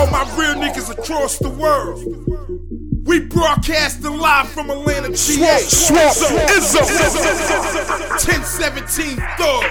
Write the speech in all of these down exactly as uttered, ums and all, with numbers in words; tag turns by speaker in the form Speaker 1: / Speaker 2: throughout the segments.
Speaker 1: all my real niggas across the world. We broadcasting live from Atlanta, G A.
Speaker 2: Swamp, swamp, Izzo.
Speaker 1: ten seventeen Thug.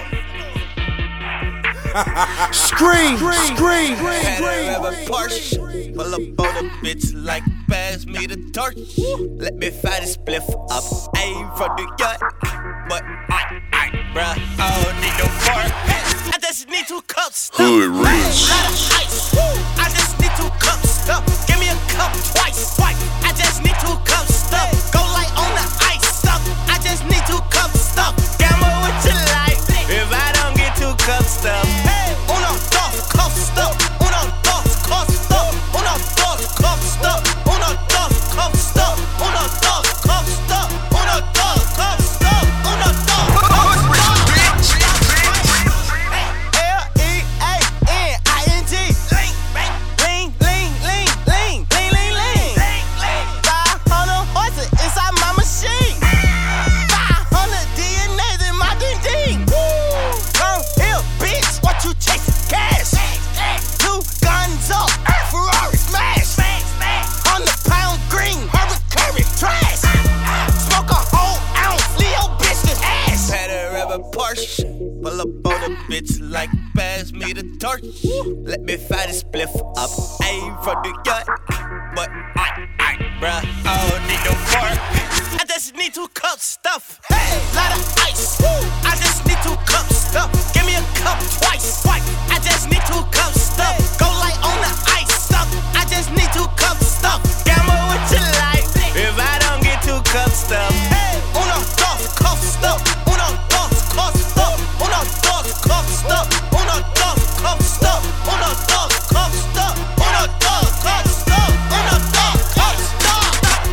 Speaker 2: Scream, scream,
Speaker 3: Had a Porsche, pull up on a bitch like pass me the torch. Let me fire this spliff up, aim from the gut. But I, I, bruh, I don't need no part. I just need two cups.
Speaker 2: Hood rich.
Speaker 3: Lot of ice. I just need two cups. Stuff. Give me a cup twice. Twice. I just need two cups. Stuff. Go light on the ice. Stuff. I just need two cups. Stuff. Gamble with your life. If I don't get two cups. Stuff. Uno, dos, cup stuff. Uno, dos, cup stuff. Uno, dos, cup stuff. Uno, dos, cup stuff. Uno, dos, cup stuff. Uno, dos, cup stuff. Uno, dos, cup stuff. L E A N I N G. Lean, lean, lean, lean, lean, lean, lean, lean. five hundred horses inside my machine. five hundred D N As in my ding ding. Come here, bitch. What you chasing? Cash. Two guns up. Ferrari smash. Hundred pound green. Herbert Curry trash. Smoke a whole ounce. Leo bitch this ass. Had a rubber Porsche. Pull up on a bitch like pass me the torch. Let me fire this spliff up. Aim from the gut. But I, I, bruh, I don't need no part. I just need two cups stuff. Hey, lot of ice. I just need two cups stuff. Give me a cup twice. Twice. I just need two cups stuff. Go light on the ice stuff. I just need two cups stuff. Gamble with your life. If I don't get two cups stuff. Hey, uno, dos, cup stuff. Uno, dos, cup stuff. Uno, dos, cup stuff. Uno, dos, cup stuff. Uno, dos, cup stuff. Uno, dos, cup stuff. Uno, dos, cup stuff.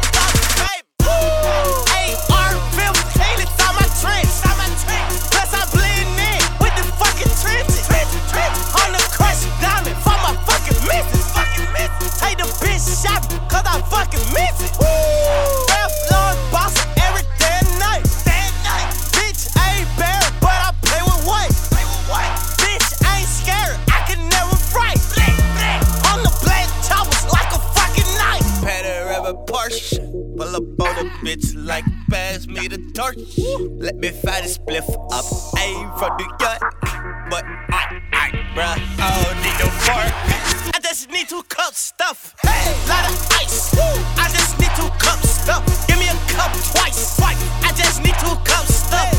Speaker 3: A R fifteen, it's on my trench. Plus I blend in with the fucking trenches. On the crush diamond for my fucking missus. Take the bitch shopping, cause I fucking miss it. Ralph Lauren boss every day and night. Bitch ain't bad, but I play with white. Bitch ain't scared, I can never fright. On the black choppers like a fucking knife. Had a rubber Porsche, pull up on a bitch like pass me the torch. Let me fire this spliff up, aim from the gut. But I, I, bruh, I don't need no part. I just need two cups stuff. Hey, lot of ice. I just need two cups stuff. Give me a cup twice. Twice. I just need two cups stuff.